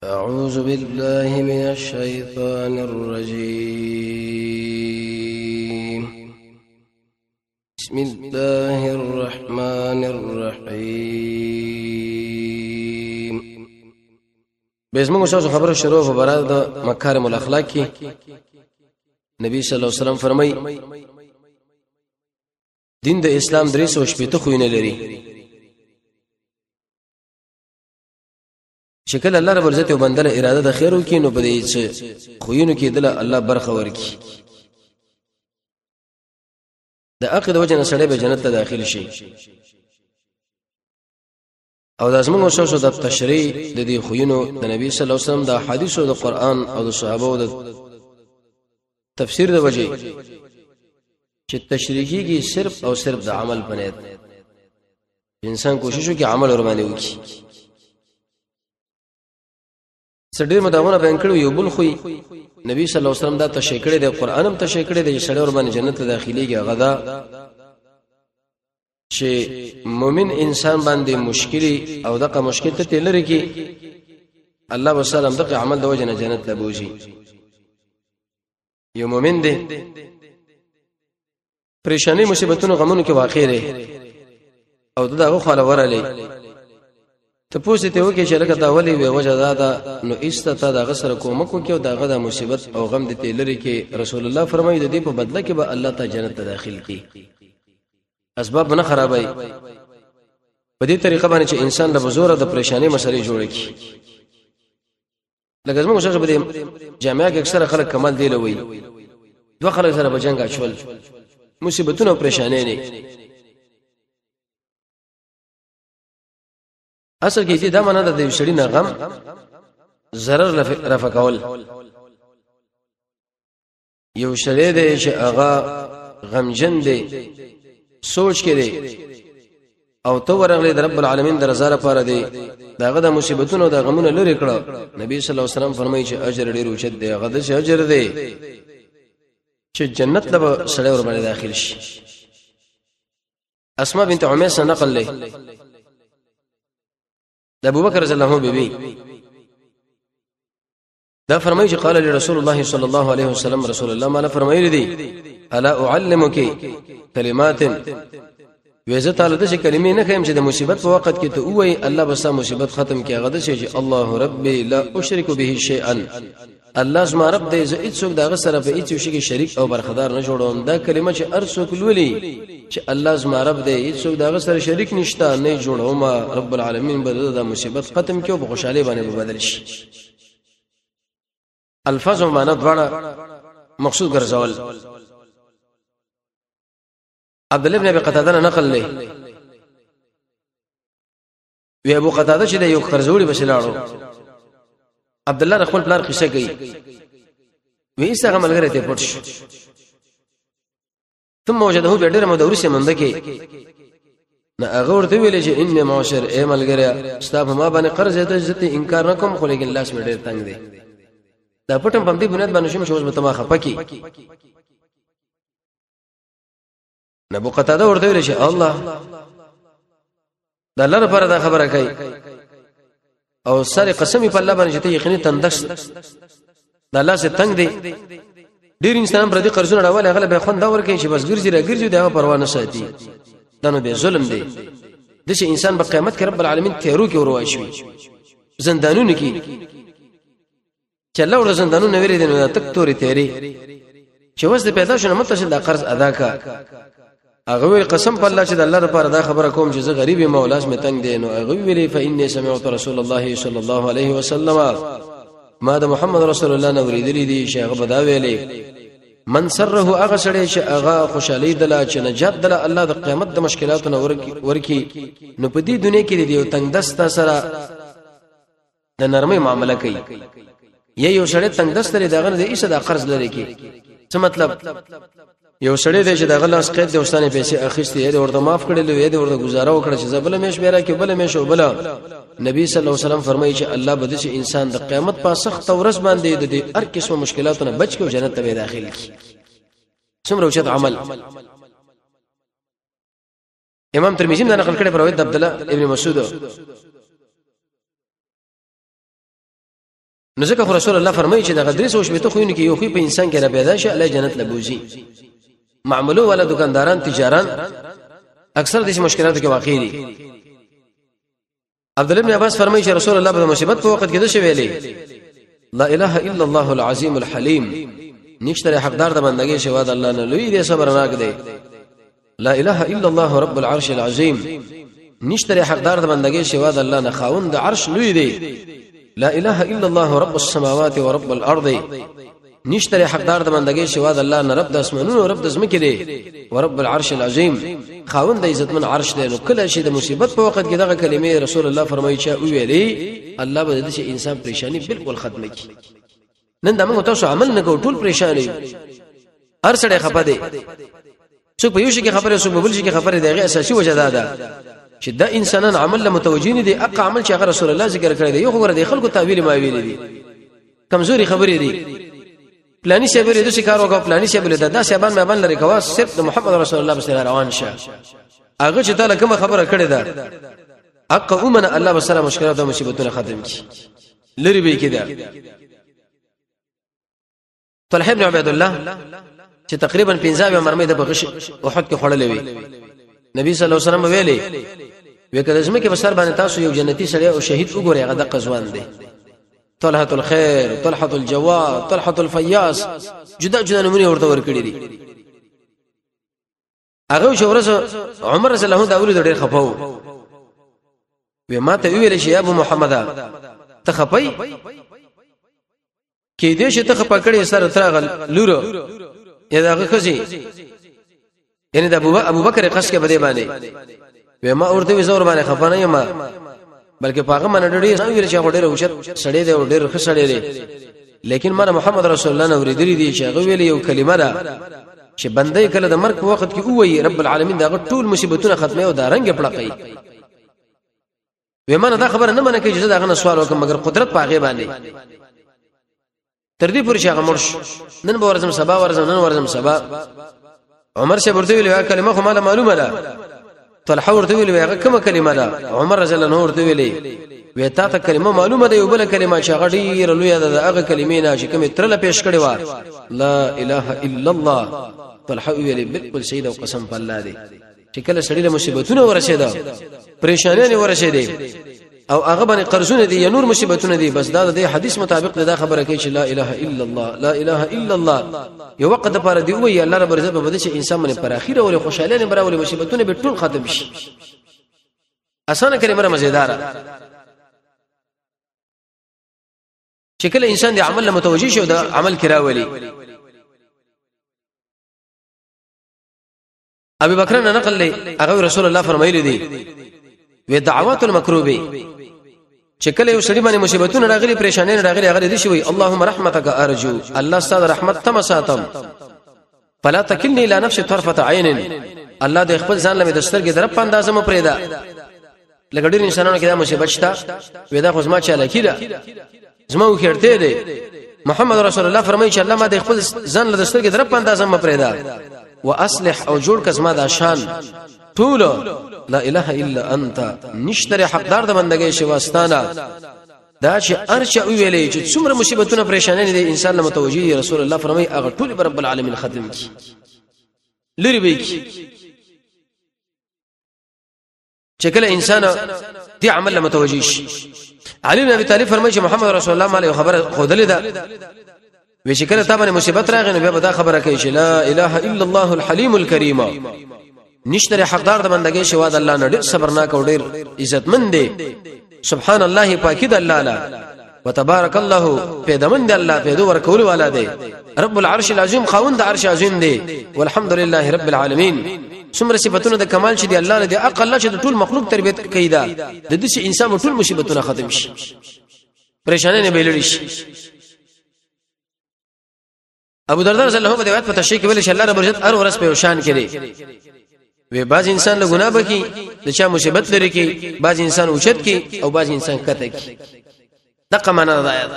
أعوذ بالله من الشيطان الرجيم. بسم الله الرحمن الرحيم. بسمو شاو خبر شروع په براد مکارم الاخلاق کی نبی صلی الله علیه وسلم فرمای دین د اسلام درې سو شپته خوینه لري شکل الله رب عزت وبندله اراده د خیر وکي نو بده چې خوینو کې دله الله برخه ورکي د عقیده وجنه سړی به جنت ته داخل شي او د ازمنو شوشو د تشریع د دې خوینو د نبی صلی الله علیه وسلم د حدیث او د قران او د صحابه او د تفسیر د وجه چې تشریعي کې صرف او صرف د عمل بنیاد انسان کوشش وکړي عمل ور باندې وکړي سړي مداونه بیان کړو یو بل خوې نبی صلی الله علیه وسلم دا تشکړه د قران هم تشکړه د سړي ور باندې جنت ته داخليږي غدا چې مؤمن انسان باندې مشکلي او دغه مشکل ته تلری کی الله وسلم دغه عمل د وجه نه جنت ته بوزي یو مؤمن دی پریشانی مصیبتونو غمونو کې واقع دی او دغه خاله ورالي ته پوښتنه وکړي چې لکه دا ولي وي وجه دا نو ایسته دا غسر کومک وکړي او داغه د مصیبت او غم د تلری کې رسول الله فرمایي د دې په بدله کې به الله تعالی جنت ته داخل کړي اسباب نه خرابای په دې طریقه باندې چې انسان له بزوره د پریشانی مسلې جوړ کړي لکه زموږ شغه بده جامعه کې اکثره خلک کمال دی لوي دوه خلک سره بجنګ اچول مصیبتونه او پریشانی نه اصل کې دا معنا د دې شړې نه غم zarar رفع کول یو شړې دی چې هغه غمجن دی سوچ کې دی او تو ورغلی د رب العالمین درزا لپاره دی داغه د مصیبتونو د غمونو لري کړه نبی صلی الله علیه وسلم فرمایي چې اجر ډیر اوچت دی هغه د اجر دی چې جنت له سړی ور باندې داخل شي اسماء بنت عمیس نقل له د ابوبکر رضی الله عنه بیبي دا فرمایي چې قال لرسول الله صلی الله علیه وسلم رسول الله ما فرمایلی دی الا اعلمک کلمات ویزه تعالی د کلمې نه خیم چې د مصیبت په وخت کې ته وای الله بس مصیبت ختم کړي غد شي الله ربي لا اشرك به شيئا الله زما رب دې زه هیڅ څوک دغه سره په هیڅ شي کې شریک او برخدار نه جوړوم دا کلمه چې ارسو کولولي چې الله زما رب دې هیڅ څوک دغه سره شریک نشته نه جوړوم رب العالمین به د مصیبت ختم کړي او په خوشاله باندې بدل شي الفاظ او معنا دواړه مقصود ګرځول عبد الله بن ابي قتاده نقل لې وی ابو قتاده چې د یو خرزوړي بسلاړو عبد الله رحمن پلار قصه کوي وی څنګه ملګری ته پټ شو ثم وجده بډره مدوري سمنده کې نه هغه ورته ویل چې ان معاشر اے ملګری استاف ما باندې قرض ته عزت انکار نکوم خو لیکن لاس مې ډېر تنگ دی دا پټم په دې بنیاد باندې شوم چې اوس متما خپکی ابو قتاده ورته ویل چې الله د الله لپاره دا خبره کوي او سره قسمی په الله باندې چې ته یقیني تندش د الله سره تنگ دی ډیر انسان پر دې قرضونه راول هغه به خوند اور کوي چې بس ګرځي راګرځي دا پروا نه ساتي دا نو به ظلم دی د شي انسان په قیامت کې رب العالمین تیرو کې وروا شي زندانونو کې چې الله ور زندانونو ویری دي نو تک توري تیری چې وس د پیدا شنه متصل د قرض ادا کا هغه وی قسم په الله چې د الله لپاره دا خبره کوم چې زه غریب یم او لاس مې تنگ دی نو هغه ویلي فإني سمعت رسول الله صلی الله علیه وسلم ما د محمد رسول الله نو ورېدلې دي چې هغه بدا ویلي من سره هغه سړی چې هغه خوشالي دلا چې نجات دلا الله د قیامت د مشکلاتو نو ورکی نو په دې دنیا کې دی یو تنگ دست سره د نرمي معاملې کوي یو سړی تنگ دست لري دغه د ایسه د قرض لري کی څه مطلب یو سړی دی چې دغه لاس قید د وستانه پیسې اخیستې دی ورته معاف کړل وی دی ورته گزاره وکړه چې زبل مېش بیره کې بل مېش او بل نبی صلی الله علیه وسلم فرمایي چې الله بده چې انسان د قیامت په سخت ورځ باندې د هر قسم مشکلاتونو بچ کې جنت ته داخل کی څومره اوچت عمل امام ترمذی دا نقل کړی پر روایت عبد الله ابن مسعود نو ځکه رسول الله فرمایي چې د غدرس او شپته خوینه کې یو خو په انسان کې را پیدا شي الله جنت لبوزي معمولو ولا دکانداران تجاران اکثر د مشکلاتو کې واقع دي عبد الله بن عباس فرمایي چې رسول الله په مصیبت په وخت کې د شویلې لا اله الا الله العظیم الحلیم نشته حقدار د بندګۍ شوا د الله نه لوی دې صبر راک دی لا اله الا الله رب العرش العظیم نشته حقدار د بندګۍ شوا د الله نه خاوند د عرش لوی دی لا اله الا الله رب السماوات ورب الارض نشته حقدار د بندګۍ شوا د الله نه رب د اسمانونو او رب د زمکې دی ورب العرش العظیم خاوند د عزتمن عرش دی نو کله چې د مصیبت په وخت کې دغه کلمې رسول الله فرمایي چې ویلي الله به د انسان پریشانی بالکل ختم کړي نن دمو تاسو عمل نه کوو ټول پریشان یو هر سړی خپه دی څوک په یو شي کې خبره څوک په بل شي کې خبره دی هغه اساسي وجه ده چې دا انسانان عمل له متوجین دي اق عمل چې هغه رسول الله ذکر کړی دی یو خبره دی خلکو تعویل ما ویل دي کمزوري خبرې دي پلاني شه بری د شکار وکاو پلاني شه بل دا شبان مې لري کوا صرف د محمد رسول الله صلی الله روان شه هغه چې تعالی کوم خبره کړې ده اق امن الله بسره مشکلات او مصیبتونه ختم کړي لری به کېده طلحه بن عبید الله چې تقریبا 15 مرمۍ د بغش احد کې خړلې وي نبی صلی الله علیه وسلم ویلي وکړه زمه کې بسر باندې تاسو یو جنتی سړی او شهید وګورئ هغه د قزوان دی طلحه الخير طلحه الجواد طلحه الفياس جدا جدا نمونه ورته ورکړي دي هغه شورس عمر رضی الله عنه دا ډېر خفاو و ما ته ویل شي ابو محمد ته خپي کې دې چې ته خپکړې سره ترغل لورو یا دغه خزي یعنی د ابو بکر قص کې بده باندې و ما ورته زور باندې خفانه یم بلکې پاغه من ډېر ویل چې ډېر اوشت سړې دی او ډېر خسړې دی لیکن مره محمد رسول الله نو ورېدلې دي چې هغه ویل یو کلمه ده چې بندې کله د مرګ په وخت کې وایي رب العالمین دا ټول مصیبتونه ختمه او دا رنگ پړقې ومنه دا خبره نه منه کې چې دا غنه سوال وکم مگر قدرت پاغه باندې تر دې پورې چې هغه مرش نن به ورزم سبا ورزم نن ورزم سبا عمر شه ورته ویل کلمه خو ماله معلومه ده طلحه ورته ویل هغه کومه کلمه ده عمر رضی الله عنه ورته ویل وې تا ته کلمه معلومه ده یو بل کلمه چې هغه ډیره لوی ده هغه کلمې نه چې کومه ترله پیش کړي و لا اله الا الله طلحه ویل بالکل سید او قسم په الله دی چې کله سړی له مصیبتونو ورسېده پریشانونه ورسېده او هغه باندې قرضونه دي یا نور مصیبتونه دي بس دا د حدیث مطابق دا خبره کوي چې لا اله الا الله لا اله الا الله یو وخت لپاره دی وی الله رب عزت په بده چې انسان باندې پر اخیره او خوشاله نه براولې مصیبتونه به ټول ختم شي اسانه کلمه مزیدار چې کله انسان د عمل متوجي شي او د عمل کراولي ابي بکر نه نقل لي هغه رسول الله فرمایلی دي و دعوات المکروبه چې کله یو سړي باندې مصیبتونه راغلي پریشانې راغلي هغه دي شي وي اللهم رحمتك ارجو الله ستاسو رحمت تم ساتم فلا تكلني الى نفسي طرفه عين الله د خپل ځان له دسترګې درپ اندازه مو پرېدا لګډیر انسانانو کې دا مصیبت شته و دا خو زما چاله کیده زما وکړته دي محمد رسول الله فرمایي چې الله ما د خپل ځان له دسترګې درپ اندازه مو پرېدا واصلح او جوړ کزما دا شان طول لا اله الا انت نشتري حقدار د بندګۍ شواستانه دا چې ارچا ویلې چې څومره مصیبتونه پریشانې دي انسان له متوجي رسول الله فرمایي هغه ټول رب العالمین ختم کی لری به کی چې کله انسان دې عمل له متوجي شي علي بن ابي طالب فرمایي چې محمد رسول الله ماله خبره خودلې ده وی چې کله تابانه مصیبت راغی نو بیا دا خبره کوي چې لا اله الا الله الحلیم الکریم نشتره حقدار د بندګۍ شوا د الله نه ډېر صبرناک او ډېر عزتمن دی سبحان الله پاکی د الله لا وتبارك الله پیدمن دی الله پیدو ورکول والا دی رب العرش العظیم خاوند عرش عظیم دی والحمد لله رب العالمین څومره صفاتونه د کمال چې دی الله نه دی اقل چې ټول مخلوق تربیت کوي دا د دې انسان ټول مصیبتونه ختم شي پریشانه نه بیلړي شي ابو درداء رضی الله عنه په روایت په تشریح کې ویل چې الله رب عزت هر ورځ په شان کړي وی باز انسان له ګناه بکی د چا مصیبت لري کې باز انسان اوچت کې او باز انسان کته کې دغه معنا ده آیات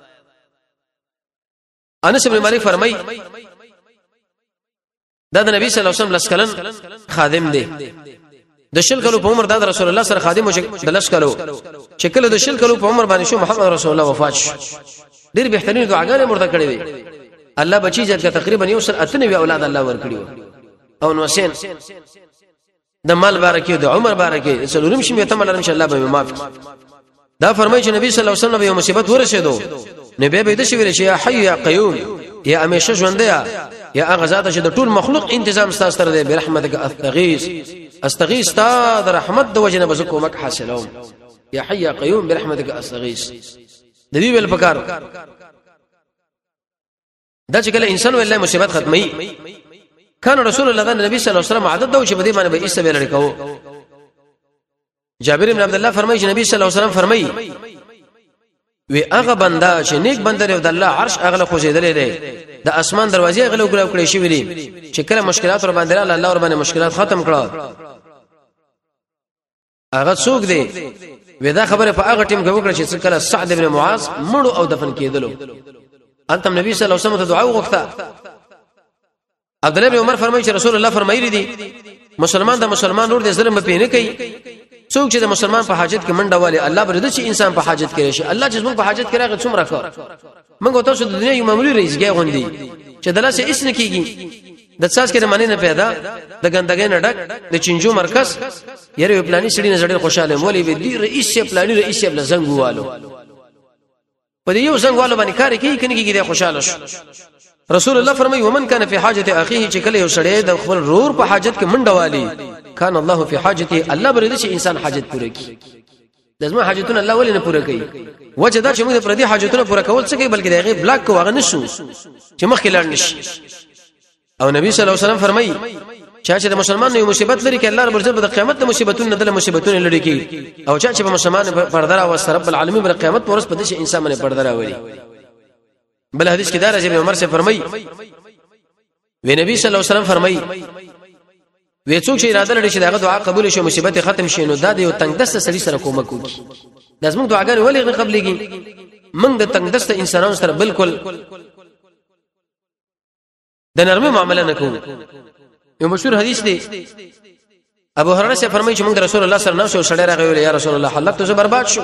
انس بن مالک فرمای دا د نبی صلی الله علیه وسلم لسکلن خادم دی د شل کلو په عمر د رسول الله سره خادم او د لس کلو چې کله د شل کلو په عمر باندې شو محمد رسول الله وفات شو ډیر بهترین دعاګانې مرته کړې وي الله بچی جات تقریبا یو سل اتنوي اولاد الله ورکړي او نو حسین د مال بارکه د عمر بارکه سلورم شي ته مل ان شاء الله به معاف دا فرمایي چې نبی صلی الله علیه وسلم یو مصیبت ورسېدو نبی به د شي ویل چې یا حي یا قیوم یا همیشه ژوند یا هغه ذات چې د ټول مخلوق انتظام ستاسو سره دی برحمتک استغیث تا د رحمت د وجنه بز کومک حاصلوم یا حي یا قیوم برحمتک استغیث د دې ول پکار دا چې کله انسان ولله مصیبت ختمي کان رسول الله د نبی صلی الله علیه وسلم عادت دا چې بده باندې به ایسته ویل کړو جابر بن عبد الله فرمایي چې نبی صلی الله علیه وسلم فرمایي وی هغه بندا چې نیک بنده دی د الله عرش اغله خوځیدلې دی د اسمان دروازې اغله وګړو کړې شي ویلي چې کله مشکلات ور باندې الله ور باندې مشکلات ختم کړه هغه څوک دی ودا خبره په هغه ټیم کې وکړه چې کله سعد بن معاذ مړو او دفن کېدلو انتم نبی صلی الله علیه وسلم ته دعا وغوښته عبد الله بن عمر فرمایي چې رسول الله فرمایلی دي مسلمان د مسلمان نور د ظلم په نه کوي څوک چې د مسلمان په حاجت کې منډه والي الله برده چې انسان په حاجت کې شي الله چې موږ په حاجت کې راغی څومره ښه موږ تاسو د دنیا یو معمولی رئیسګي غوندي چې دلاسه هیڅ نه کیږي د ساس کې د معنی نه پیدا د ګندګۍ نه ډک د چنجو مرکز یره پلاني سړي نه زړه خوشاله مولوی به دی رئیس پلاني رئیس بل زنګوالو په یو زنګوالو باندې کار کوي کني کیږي د خوشاله شو رسول الله فرمایي ومن كان في حاجه اخيه چې کله یو سړی د خپل رور په حاجت کې منډه والي کان الله في حاجته الله برده چې انسان حاجت پوره کړي لازم حاجتونه الله ولې نه پوره کوي وجه دا چې موږ د پردي حاجتونه پوره کول څه کوي بلکې دغه بلاک کوغه نشو چې مخکې لاړ نشي او نبی صلی الله علیه وسلم فرمایي چې د مسلمان یو مصیبت لري کې الله رب عزت د قیامت د مصیبتونو د مصیبتونو لري کې او چې په مسلمان پردرا او رب العالمین د قیامت پر ورځ په دې انسان باندې پردرا وړي بل حدیث کې دا راځي ابن عمر سے فرمایي وی نبی صلی الله علیه وسلم فرمایي وی څوک چې اراده لري چې دغه دعا قبول شي مصیبت ختم شي نو دا د یو تنگ دسته سړي سره کومک وکړي لازم دعاګانې ولې نه قبليږي موږ د تنگ دسته انسانانو سره بالکل د نرمه معاملې نه کوو یو مشهور حدیث دی ابو هريره سے فرمایي چې موږ رسول الله صلی الله علیه وسلم سره راغلی یا رسول الله حلقت زه برباد شو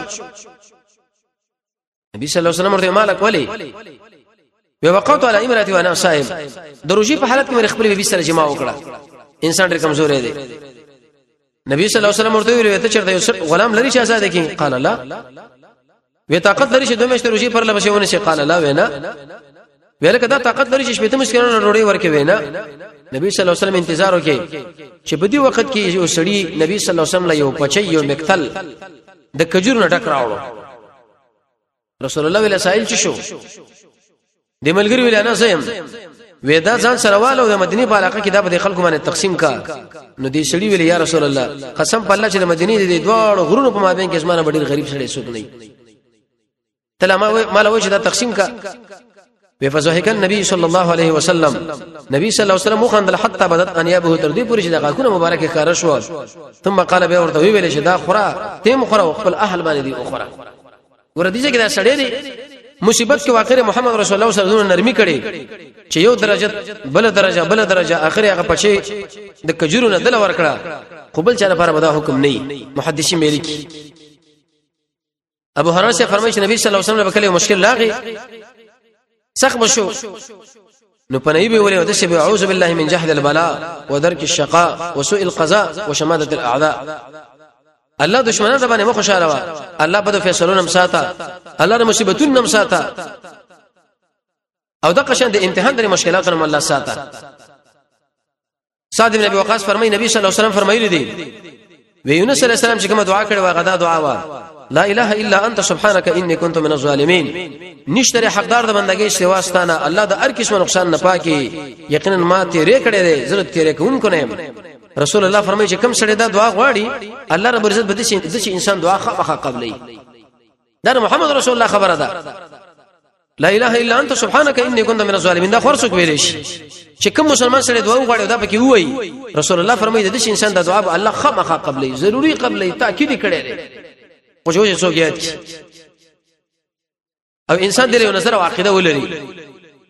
نبی صلی الله علیه وسلم ورته مالک ولی وقعت على امراتي وانا صائم دروجي په حالت کې مې خپل بیبي سره جما وکړه انسان ډېر کمزور دی نبی صلی الله علیه وسلم ورته ویل ته چرته یو غلام لري چې آزاد کړي قال لا وی طاقت لري چې دوه مشته روجي پر لبسونه شي قال لا وینا ویل کدا طاقت لري چې شپته مشکلونه روړي ورکه وینا نبی صلی الله علیه وسلم انتظار وکړي چې په دې وخت کې یو سړی نبی صلی الله علیه وسلم له یو پچي یو مقتل د کجور نه ټک راوړو رسول الله ویل سائل چ شو د ملګری ویل انا سیم ودا ځان سره والو د مدینه په علاقه کې دا به خلکو باندې تقسیم کا نو دې سړي ویل یا رسول الله قسم په الله چې د مدینه د دوه غرونو په مابین کې اسمانه ډېر غریب سړی څوک نه تلا مال وجه دا تقسیم کا بفزحك النبي صلى الله عليه وسلم نبی صلی الله علیه وسلم مخندل حتی بدت انیابه تر دې پورې چې د غاکونه مبارکه کار شو ثم قال به ورته ویل چې دا خورا تیم خورا خپل اهل باندې دی اخرى ور دي چې دا سړی دی مصیبت کې واقع محمد رسول الله صلی الله علیه وسلم نرمي کړي چې یو درجه بل درجه اخر هغه پچې د کجورو نه دل ورکړه قبول چا لپاره مدا حکم نه محدثین مالکی ابو هريره سے فرمایي چې نبی صلی الله علیه وسلم په کله مشکل لاغي سخت بشو نو پنځه به ولې ودشه به اعوذ بالله من جهد البلاء ودرك الشقاء وسوء القضاء وشماتة الاعداء الله دشمنان باندې مخ خوشاله وا الله بده فیصلونه مساته الله د مصیبتونو مساته او د قشن د امتحان د مشکلاتونو الله ساته صاد بن ابي وقاص فرمای نبی صلی الله علیه وسلم فرمایلی دی وی یونس علیہ السلام چې کوم دعا کړې وا غدا دعا وا لا اله الا انت سبحانك اني كنت من الظالمين نشتره حقدار د بندګۍ سیواستانه الله د هر قسم نقصان نه پاکي یقینا ما تیرې کړې دي ضرورت تیرې کوونکو نه رسول الله فرمایي چې کوم سړی دا دعا غواړي الله رب عزت بده چې انسان دعا خامخا قبلې دا محمد رسول الله خبره ده لا اله الا انت سبحانك اني كنت من الظالمين دا خورڅوک ویلې شي چې کوم مسلمان سره دعا وغواړي دا پکې وایي رسول الله فرمایي د انسان د دعا الله خامخا قبلې ضروري قبلې تاکید کړي او جو څوک یاد او انسان دې نظر او عقیده ولري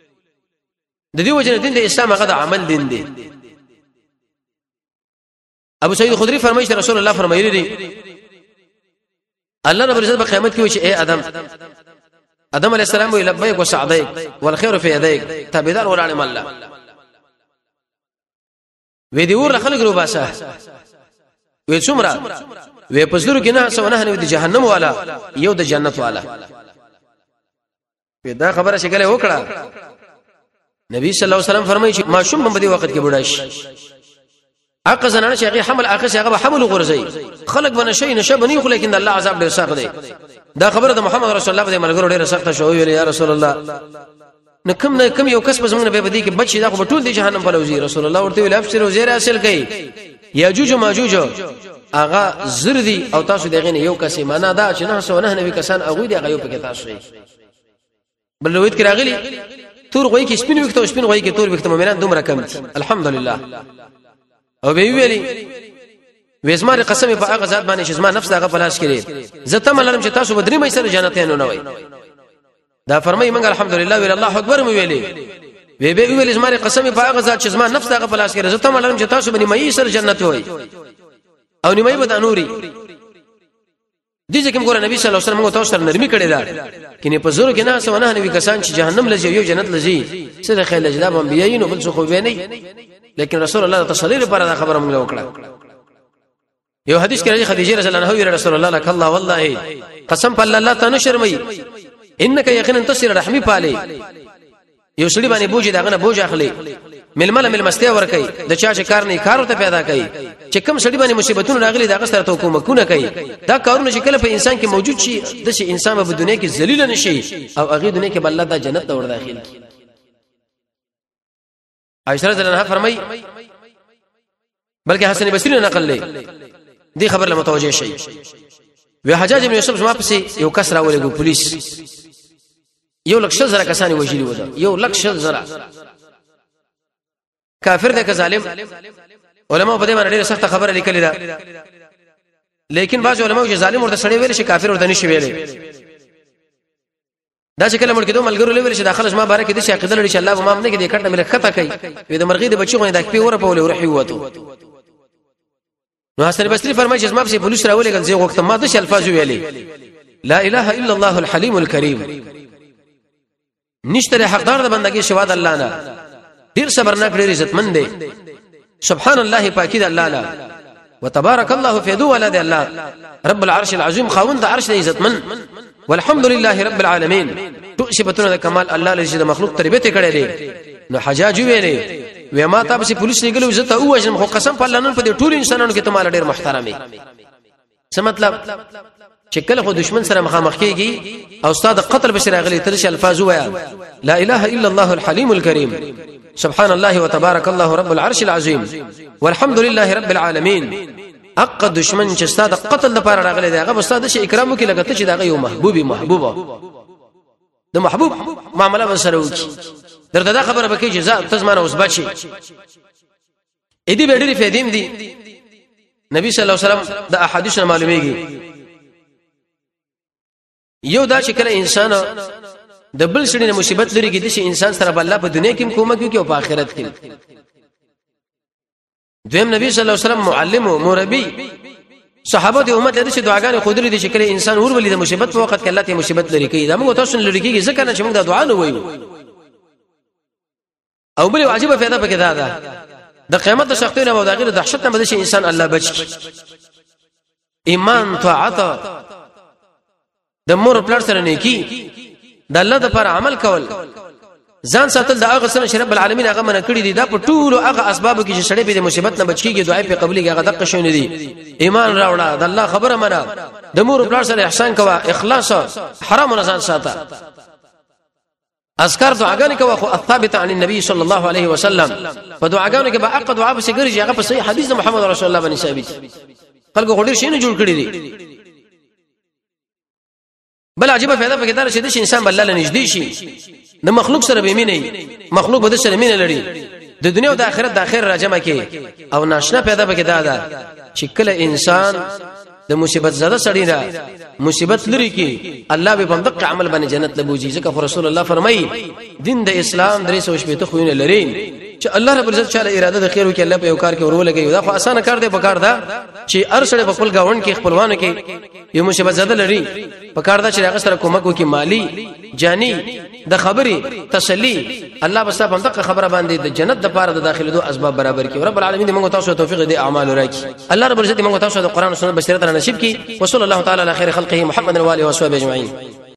د دې وجه دین د اسلام هغه د عمل دین دی ابو سعید خدری فرمایي رسول الله فرمایلی دي الله رب العزت په قیامت کې وي چې اے ادم علیہ السلام وی لبیک وسعدیک والخير في يديك تابعدار ولعلم الله وی دی ور خلق رو باسه وی څومره وی پسلو کې نه سونه نه د جهنم والا یو د جنت والا دا خبره شګله وکړه نبی صلی الله علیه وسلم فرمایي چې ماشوم په دې وخت کې بډای شي اقا زنانه چې هغه حمل اخر شي هغه حمل غرزي خلق بنه شي نشه بني خو لیکن الله عذاب ډیر سخت دی دا خبره د محمد رسول الله د ملګرو ډیره سخته شو ویل یا رسول الله نکم یو کس په زمونه به بدی کې بچي دا خو ټول دی جهنم په لوزي رسول الله ورته ویل ابشر وزیر حاصل کړي یاجوج و ماجوج هغه زردي او تاسو دغه یو کس معنا دا چې نه سونه نبی کسان هغه دی هغه یو پکې تاسو بل روایت کې راغلي تور غوي کې سپین وخت او سپین غوي کې تور وخت مؤمنان دومره کم دي الحمدلله او به ویلي وېزمار قسم په هغه ذات باندې چې زما نفس هغه پلاس کړي زته ملرم چې تاسو بدري مې سره جنتیانو نه وای دا فرمایي موږ الحمدلله ویل الله اکبر مې ویلي وی به ویل زما قسم په هغه ذات چې زما نفس هغه پلاس کړي زته ملرم چې تاسو باندې مې سره جنت وای او نیمه به د نوري دي چې کوم ګور نبی صلی الله علیه وسلم تاسو سره نرمي کړي دا کینه په زور کې نه سونه نبی کسان چې جهنم لږ یو جنت لږی سره خیال اجلاب انبیای نو بل څه خو به نه لیکن رسول الله تصدیق لپاره دا خبره موږ وکړه یو حدیث کې راځي خدیجه رضی الله عنها رسول الله لك الله والله قسم په الله تعالی شرمي انك یقینا تصل رحمی پالي یو سړي باندې بوجي داغه نه بوج اخلي مل مسته ور کوي د چا چې کار نه کار ته پیدا کوي چې کوم سړي باندې مصیبتونه راغلي داغه سره حکومتونه کوي دا کارونه چې کله په انسان کې موجود شي د شي انسان په دنیا کې ذلیل نشي او هغه دنیا کې بل الله د جنت ته ور داخل کی عائشہ رضی الله عنها فرمای بلکې حسن بصری نقل لې دې خبر له متوجه شي وی حجاج ابن یوسف زما پسې یو کس راولېګو پولیس یو لک شل زره کسانی وجلی ودا یو لک شل زره کافر ده که ظالم علماء په دې باندې ډېر سخت خبره لیکلې ده لیکن بعض علماء چې ظالم ورته سړی ویل شي کافر ورته نشي ویلې دا چې کله مړ کېدو ملګرو لوي چې داخله ما بارک دي چې عقیده لري چې الله به مام نه کې دې کټه مې خطا کوي وې د مرغې د بچو غوښنه د خپل وره په ولې ورحي وته نو حسن بصری فرمایي چې ما په پولیس راولې ګل زه وخت ما د الفاظ ویلې لا اله الا الله الحليم الكريم نشته حقدار د بندګي شواد الله نه ډیر صبرناک ډیر عزتمن دی سبحان الله پاکی د الله لا وتبارك الله في ذو ولد الله رب العرش العظيم خاوند عرش عزتمن والحمد لله رب العالمين صفاتونه د کمال الله لږه د مخلوق تربیته کړي دي نو حجاج ویلې و ما تاسو پولیس لګلو عزت او وجم خو قسم په الله نن په ټول انسانانو کې تمال ډیر محترمي څه مطلب چې کله خو دشمن سره مخامخ کیږي او استاد قتل بشر غلي ترش الفاظ ويا لا اله الا الله الحليم الكريم سبحان الله وتبارك الله رب العرش العظيم والحمد لله رب العالمين حق دشمن چې استاد قتل لپاره راغلي دی هغه استاد شي اکرام وکي لګته چې دا یو محبوبه د محبوب معاملې وسره وکي درته دا خبره بکې جزاء تزمانه اوس بچي اې دې ډېری فائدې دي نبی صلی الله علیه وسلم د احادیث معلومیږي یو دا چې کله انسان د بل شړې مصیبت لري کې د شي انسان سره بل الله په دنیا کې کومک کوي او په آخرت کې دویم نبی صلی الله علیه وسلم معلم او مربي صحابه د امت د دعاګانې خودري دي چې کله انسان ور ولې د مصیبت په وخت کې الله ته مصیبت لري کوي دا موږ تاسو لري کېږي ځکه نه چې موږ د دعا نه وایو او بل واجب فائدہ پکې ده د قیامت د سختیو او د غیر دهشت نه بده انسان الله بچ ایمان طاعت د مور پلار سره نیکی د الله لپاره عمل کول ځان ساتل د هغه سره چې رب العالمین هغه منع کړی دي دا په ټولو هغه اسباب کې چې سړی به د مصیبت نه بچ کیږي دعای په قبلي هغه دغه شونه دي ایمان راوړه د الله خبره منه د مور پلار سره احسان کوه اخلاص حرام نه ځان ساته اذکار دعاګانې کوه خو ثابت عن النبي صلی الله علیه وسلم په دعاګانو کې به اق دعا به څنګه هغه په صحیح حدیث د محمد رسول الله باندې ثابت خلکو غوډیر شي نه جوړ کړی دي بل عجيبه فائدہ پکې دا چې انسان بل الله نږدې شي د مخلوق سره به مینه مخلوق به سره مینه لري د دنیا او د آخرت د اخر راجمه کې او ناشنا پیدا پکې دا ده چې کله انسان د مصیبت زده سړی نه مصیبت لري کې الله به په دقه عمل باندې جنت لبوجي ځکه رسول الله فرمایي دین د اسلام درې سو شپته خوونه لري چې الله رب العزت چاله اراده د خیر وکي الله په یو کار کې ورولګي دا خو اسانه کار دی په کار دا چې ارسله په خپل گاوند کې خپلوانو کې یو مشابه زده لري په کار دا چې هغه سره کومک وکي مالی جاني د خبري تسلی الله بس په دغه خبره باندې د جنت د پاره د داخلو اسباب برابر کړي رب العالمین موږ تاسو توفیق دې اعمال راکړي الله رب العزت موږ تاسو د قران او سنت بصیرت نصیب کړي وصلی الله تعالی علی خیر خلقه محمد و علیه و صحبه اجمعین